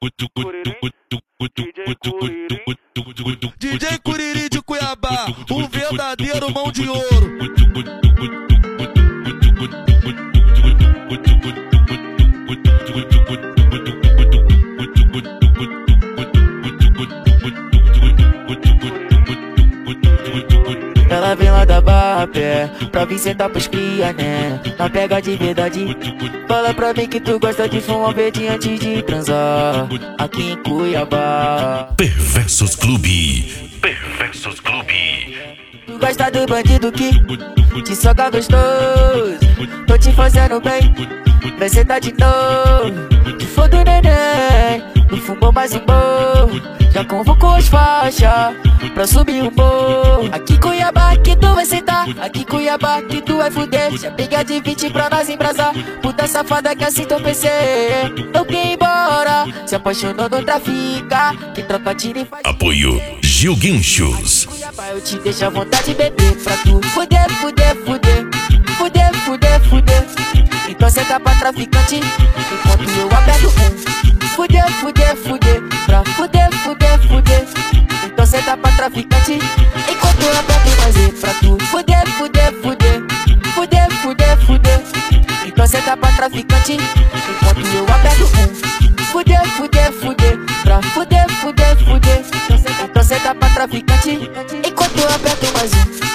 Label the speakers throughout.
Speaker 1: DJ Curiri de Cuiabá, o verdadeiro mão de ouro.
Speaker 2: Ela vem lá da Barra Pé, pra vir sentar pros cria, né? Não pega de verdade. Fala pra mim que tu gosta de fumar verde antes de transar. Aqui em Cuiabá.
Speaker 3: Perversos Clube. Perversos Clube.
Speaker 2: Tu gosta do bandido que te soca gostoso. Tô te fazendo bem, vai sentar de novo. Te foda o neném, não fumou mais um morro. Já convocou as faixas pra subir o morro. Aqui Cuiabá que tu vai sentar, aqui Cuiabá que tu vai fuder. Já pega de 20 pra nós embrasar. Puta safada que assim teu PC não quer ir embora. Se apaixonou no trafica, que troca tiro e faz.
Speaker 3: Apoio Gil Guinchos.
Speaker 2: Cuiabá eu te deixo à vontade de beber pra tu fuder, fuder, fuder. Fuder, fuder, fuder. Então senta pra traficante enquanto eu aperto um. Fuder, fuder, fuder. Pra fuder, fuder, fuder. Então senta pra traficante enquanto eu aperto mais um pra tu. Fuder, fuder, fuder. Fuder, fuder, fuder. Então senta pra traficante enquanto eu aperto um. Fuder, fuder, fuder. Pra fuder, fuder, fuder. Então senta pra traficante enquanto eu aperto mais um.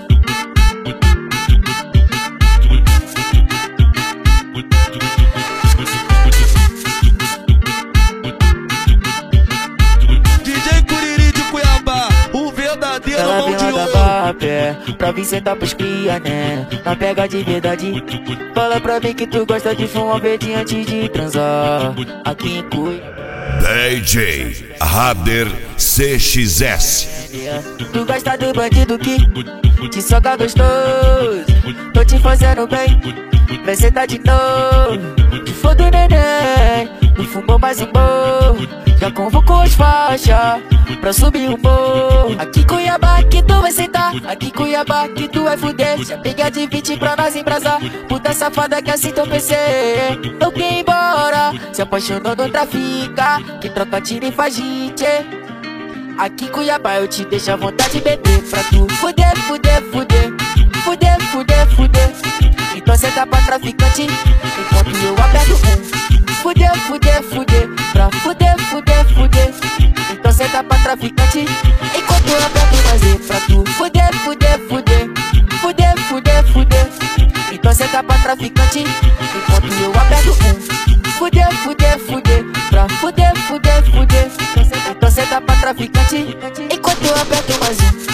Speaker 2: Ela vem lá da Barra Pé, pra vir sentar pros cria, né? Não pega de verdade. Fala pra mim que tu gosta de fumar verde antes de transar. Aqui em Cuiabá.
Speaker 3: DJ Rader CXS.
Speaker 2: Tu gosta do bandido que te soca gostoso. Tô te fazendo bem, vai sentar de novo. Te foda o neném, não fumou mais um morro. Já convocou as faixas pra subir o morro. Aqui Cuiabá que tu vai sentar, aqui Cuiabá que tu vai fuder. Já pega de 20 pra nós embrasar. Puta safada que assim teu PC não quer ir embora. Se apaixonou no trafica, que troca tiro e faz hit. Aqui Cuiabá eu te deixo à vontade de beber pra tu fuder, fuder, fuder. Fuder, fuder, fuder. Então senta pra traficante enquanto eu aperto um. Fuder, fuder, fuder. Pra fuder, fuder, fuder. Então senta pra traficante enquanto eu aperto mais um pra tu. Fuder, fuder, fuder. Fuder, fuder, fuder. Então senta pra traficante enquanto eu aperto um. Fuder, fuder, fuder. Pra fuder, fuder, fuder. Então senta pra traficante enquanto eu aperto mais um.